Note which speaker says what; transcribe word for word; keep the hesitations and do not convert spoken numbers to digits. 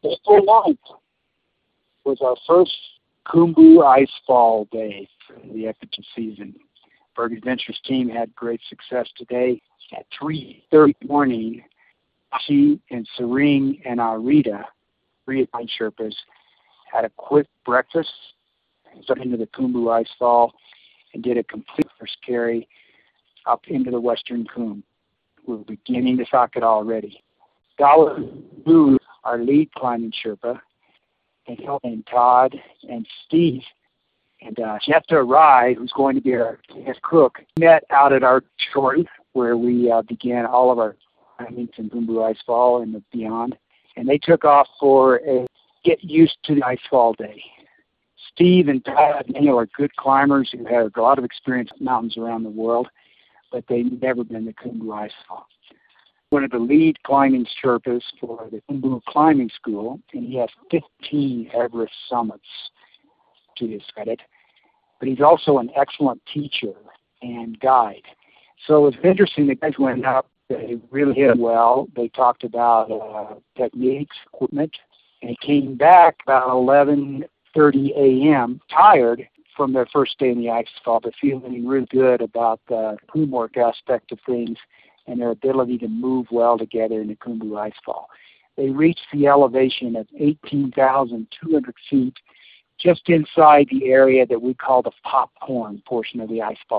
Speaker 1: April ninth was our first Khumbu Ice Fall Day for the Ekiti season. Berg Adventures team had great success today. At three thirty in the morning, she and Sering and Arita, three Pine Sherpas, had a quick breakfast, got into the Khumbu Ice Fall, and did a complete first carry up into the western Khum. We're beginning to sock it already. Dollar Blue, our lead climbing Sherpa, and, and Todd and Steve and uh, Jetta Rai, who's going to be our guest cook, met out at our shore where we uh, began all of our climbing in Khumbu Ice Fall and beyond. And they took off for a get used to the Ice Fall Day. Steve and Todd and Daniel are good climbers who have a lot of experience in mountains around the world, but they've never been to Khumbu Ice Fall. One of the lead climbing Sherpas for the Khumbu Climbing School, and he has fifteen Everest summits to his credit. But he's also an excellent teacher and guide. So it was interesting. The guys went up. They really hit well. They talked about uh, techniques, equipment, and he came back about eleven thirty a.m. tired from their first day in the ice fall, but feeling really good about the teamwork aspect of things and their ability to move well together in the Khumbu Ice Fall. They reached the elevation of eighteen thousand two hundred feet just inside the area that we call the popcorn portion of the ice fall.